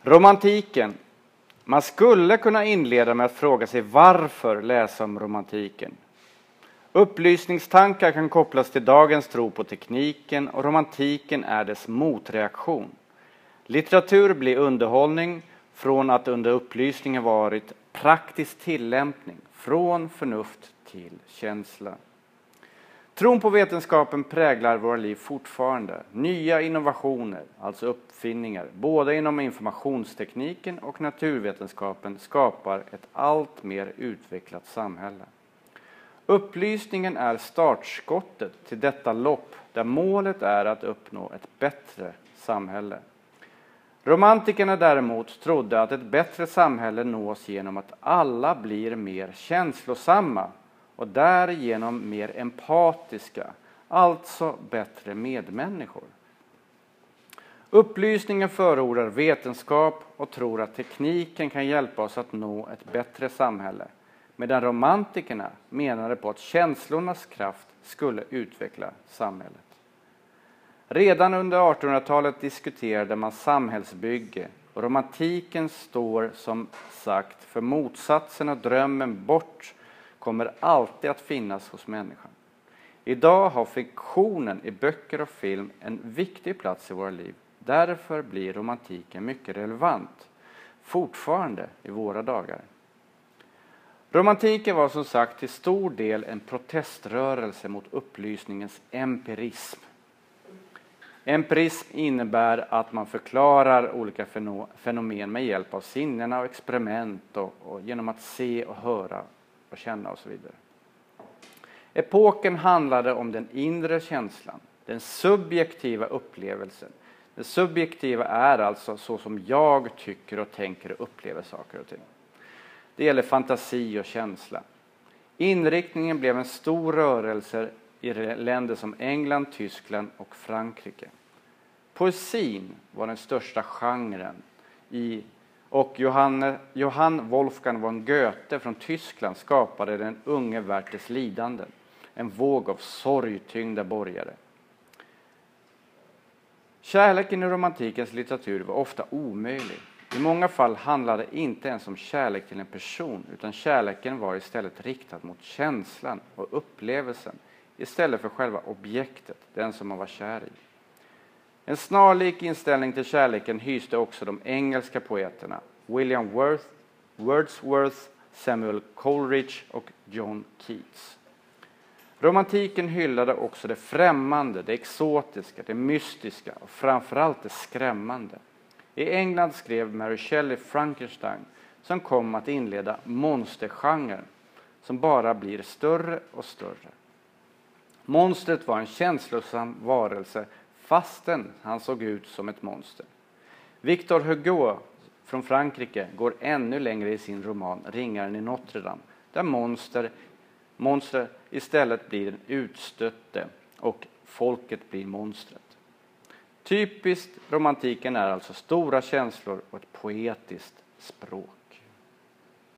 Romantiken. Man skulle kunna inleda med att fråga sig varför läsa om romantiken. Upplysningstankar kan kopplas till dagens tro på tekniken och romantiken är dess motreaktion. Litteratur blir underhållning från att under upplysningen varit praktisk tillämpning, från förnuft till känsla. Tron på vetenskapen präglar våra liv fortfarande. Nya innovationer, alltså uppfinningar, både inom informationstekniken och naturvetenskapen skapar ett allt mer utvecklat samhälle. Upplysningen är startskottet till detta lopp där målet är att uppnå ett bättre samhälle. Romantikerna däremot trodde att ett bättre samhälle nås genom att alla blir mer känslosamma och därigenom mer empatiska, alltså bättre medmänniskor. Upplysningen förordar vetenskap och tror att tekniken kan hjälpa oss att nå ett bättre samhälle, medan romantikerna menade på att känslornas kraft skulle utveckla samhället. Redan under 1800-talet diskuterade man samhällsbygge och romantiken står som sagt för motsatsen och drömmen bort kommer alltid att finnas hos människan. Idag har fiktionen i böcker och film en viktig plats i våra liv. Därför blir romantiken mycket relevant, fortfarande i våra dagar. Romantiken var som sagt till stor del en proteströrelse mot upplysningens empirism. Empirism innebär att man förklarar olika fenomen med hjälp av sinnena och experiment och genom att se och höra och känna och så vidare. Epoken handlade om den inre känslan, den subjektiva upplevelsen. Det subjektiva är alltså så som jag tycker och tänker och upplever saker och ting. Det gäller fantasi och känsla. Inriktningen blev en stor rörelse i länder som England, Tyskland och Frankrike. Poesin var den största genren och Johann Wolfgang von Goethe från Tyskland skapade den unge Werthers lidanden, en våg av sorgtyngda borgare. Kärleken i romantikens litteratur var ofta omöjlig. I många fall handlade det inte ens om kärlek till en person, utan kärleken var istället riktad mot känslan och upplevelsen istället för själva objektet, den som man var kär i. En snarlik inställning till kärleken hyste också de engelska poeterna William Wordsworth, Samuel Coleridge och John Keats. Romantiken hyllade också det främmande, det exotiska, det mystiska och framförallt det skrämmande. I England skrev Mary Shelley Frankenstein som kom att inleda monstergenren som bara blir större och större. Monstret var en känslosam varelse fastän han såg ut som ett monster. Victor Hugo från Frankrike går ännu längre i sin roman Ringaren i Notre Dame, där monster istället blir den utstötte och folket blir monstret. Typiskt romantiken är alltså stora känslor och ett poetiskt språk.